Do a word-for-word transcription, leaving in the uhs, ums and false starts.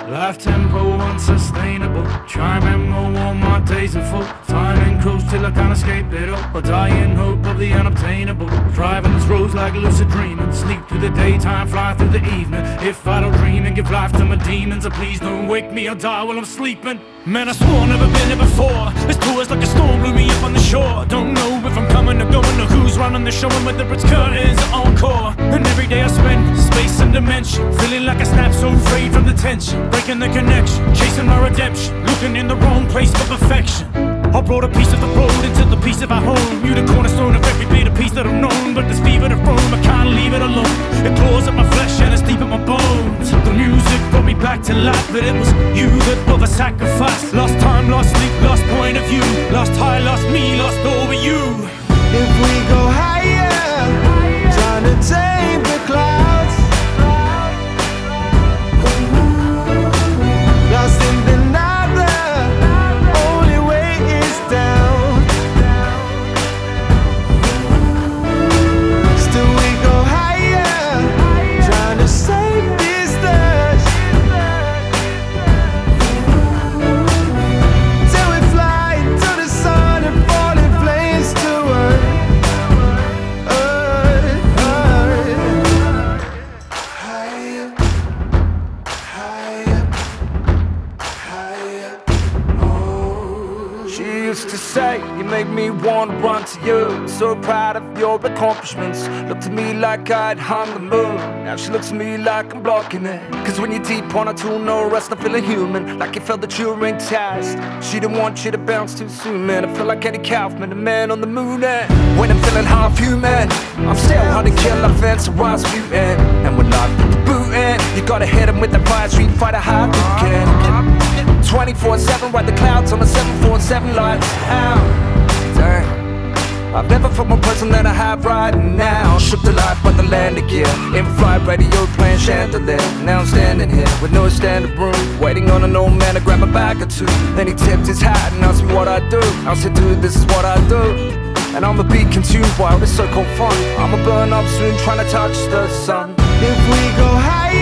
Life tempo unsustainable. Try and remember all my days are full. Time and cruise till I can't escape it all. I die in hope of the unobtainable. Driving these roads like lucid dreaming. Sleep through the daytime, fly through the evening. If I don't dream and give life to my demons, so please don't wake me or die while I'm sleeping. Man, I swore never been here before. This tour's like a storm, blew me up on the shore. Don't know if I'm coming or going or who's running the show, and whether it's curtains or encore. And every day I spend space and dimension, feeling like I snap so frayed from the tension. Breaking the connection, chasing my redemption, looking in the wrong place for perfection. I brought a piece of the road into the piece of our home. You the cornerstone of every bit of piece that I've known. But this fever to roam, I can't leave it alone. It claws at my flesh and it's deep in my bones. The music brought me back to life, but it was you that brought the sacrifice. Lost time, lost sleep, lost point of view. Lost high, lost me, lost over you. If we go higher, trying to tame the clouds, lost in the night, the only way is down. Still we go higher, trying to save distance, till we fly to the sun and fall in flames to earth, earth, earth. Higher, higher, higher. Oh. She used to say, you make me want to run to you. So proud of your accomplishments. Looked at me like I'd hung the moon. Now she looks at me like I'm blocking it. Cause when you're deep on a tool, no rest, I'm feeling human. Like you felt that you were in test. She didn't want you to bounce too soon, man. I feel like Eddie Kaufman, the man on the moon. And when I'm feeling half human, I'm still hard to kill, I fancy Rasputin. And when I put the boot in, you gotta hit him with the fire, Street Fighter high weekend. twenty-four seven, ride the clouds on the seven forty-seven lights out. Dang, I've never felt more present than I have right now. Shook the life but the landing gear. In-flight radio playing chandelier. Now I'm standing here with no standing room, waiting on an old man to grab my bag or two. Then he tipped his hat and asked me what I do. I said, dude, this is what I do. And I'ma be consumed by all this so-called fun. I'ma burn up soon trying to touch the sun. If we go higher,